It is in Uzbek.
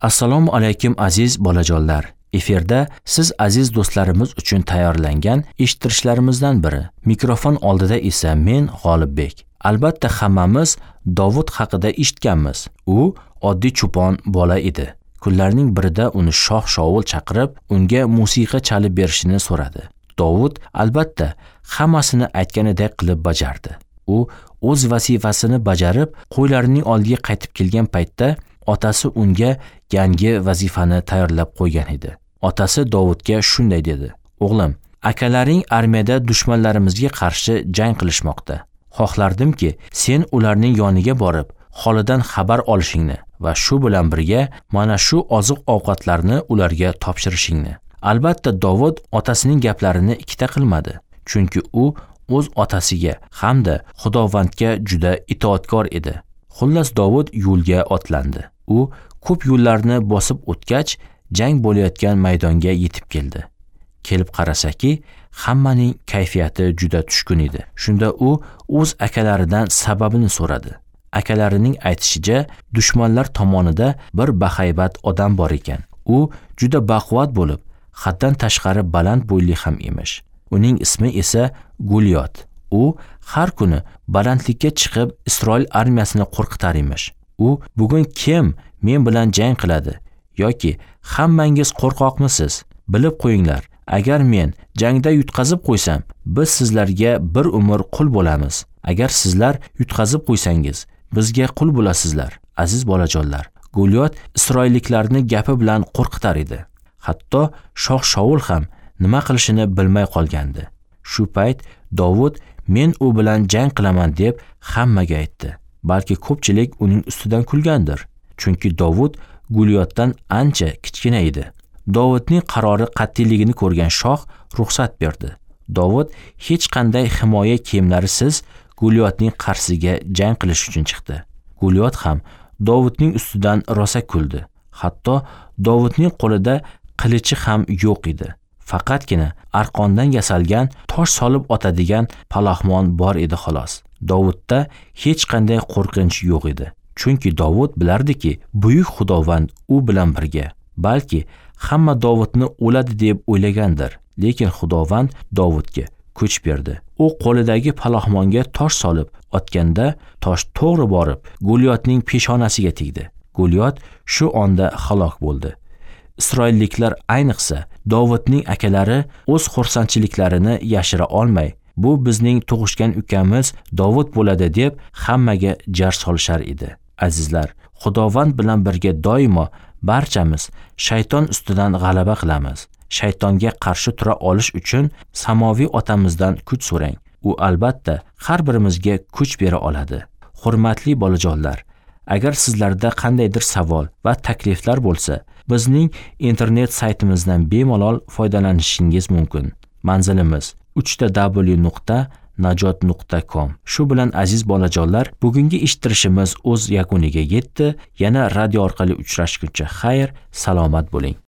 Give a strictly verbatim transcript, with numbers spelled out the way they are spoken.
Assalomu alaykum aziz bolajonlar. Efirda siz aziz do'stlarimiz uchun tayyorlangan eshittirishlarimizdan biri. Mikrofon oldida esa men G'olibbek. Albatta hammamiz Dovud haqida eshitganmiz. U oddiy cho'pon bola edi. Kunlarning birida uni shoh Shaul chaqirib, unga musiqa chalib berishini so'radi. Dovud albatta hammasini aytganidek qilib bajardi. U o'z vazifasini bajarib, qo'ylarining oldiga qaytib kelgan paytda otasi unga yangi vazifani tayyorlab qo'ygan edi. Otasi Dovudga shunday dedi: "O'g'lim, akalaring armiyada dushmanlarimizga qarshi jang qilishmoqda. Xohlardimki, sen ularning yoniga borib, holidan xabar olishingni va shu bilan birga mana shu oziq-ovqatlarni ularga topshirishingni." Albatta Dovud otasining gaplarini ikkita qilmadi, chunki u o'z otasiga hamda Xudovandga juda itoatkor edi. Xullas Dovud yo'lga otlandi. U ko'p yo'llarni bosib o'tgach, jang bo'layotgan maydonga yetib keldi. Kelib qarasaki, hammaning kayfiyati juda tushkun edi. Shunda u o'z akalaridan sababini so'radi. Akalarining aytishicha, dushmanlar tomonida bir bahaybat odam bor ekan. U juda baquvvat bo'lib, haddan tashqari baland bo'yli ham emish. Uning ismi esa Gulyot. U har kuni balandlikka chiqib Isroil armiyasini qo'rqitar emish. U bugun kim men bilan jang qiladi yoki hammangiz qo'rqoqmisiz? Bilib qo'yinglar, agar men jangda yutqazib qo'ysam, biz sizlarga bir umr qul bo'lamiz. Agar sizlar yutqazib qo'ysangiz, bizga qul bo'lasizlar. Aziz bolajonlar, Gulyot Isroilliklarni gapi bilan qo'rqitar edi. Hatto shoh Shaul ham nima qilishini bilmay qolgandi. Shu payt Dovud men u bilan jang qilaman deb hammaga aytdi. Balki ko'pchilik uning ustidan kulgandir, chunki Dovud Gulyotdan ancha kichkina edi. Dovudning qarori qat'iyligini ko'rgan shoh ruxsat berdi. Dovud hech qanday himoya kiyimlarisiz Gulyotning qarshisiga jang qilish uchun chiqdi. Gulyot ham Dovudning ustidan rosa kuldi. Hatto Dovudning qo'lida qilichi ham yo'q edi. Faqatgina arqondan yasalgan tosh solib otadigan palaxmon bor edi xolos. Dovudda hech qanday qo'rqinch yo'q edi. Chunki Dovud bilardiki, buyuk Xudovand u bilan birga. Balki hamma Dovudni o'ladi deb o'ylagandir, lekin Xudovand Dovudga kuch berdi. U qo'lidagi palaxmonga tosh solib otganda tosh to'g'ri borib Gulyotning peshonasiga tegdi. Gulyot shu onda halok bo'ldi. Isroilliklar, ayniqsa Dovudning akalari o'z xursandchiliklarini yashira olmay, bu bizning tug'ishgan ukamiz Dovud bo'ladi deb hammaga jar solishar edi. Azizlar, Xudovand bilan birga doimo barchamiz shayton ustidan g'alaba qilamiz. Shaytonga qarshi tura olish uchun samoviy otamizdan kuch so'rang. U albatta har birimizga kuch bera oladi. Hurmatli bolajonlar, agar sizlarda qandaydir savol va takliflar bo'lsa, bizning internet saytimizdan bemalol foydalanishingiz mumkin. Manzilimiz uch w nuqta najot nuqta com. Shu bilan aziz bolajonlar, bugungi eshittirishimiz o'z yakuniga yetdi. Yana radio orqali uchrashguncha xayr, salomat bo'ling.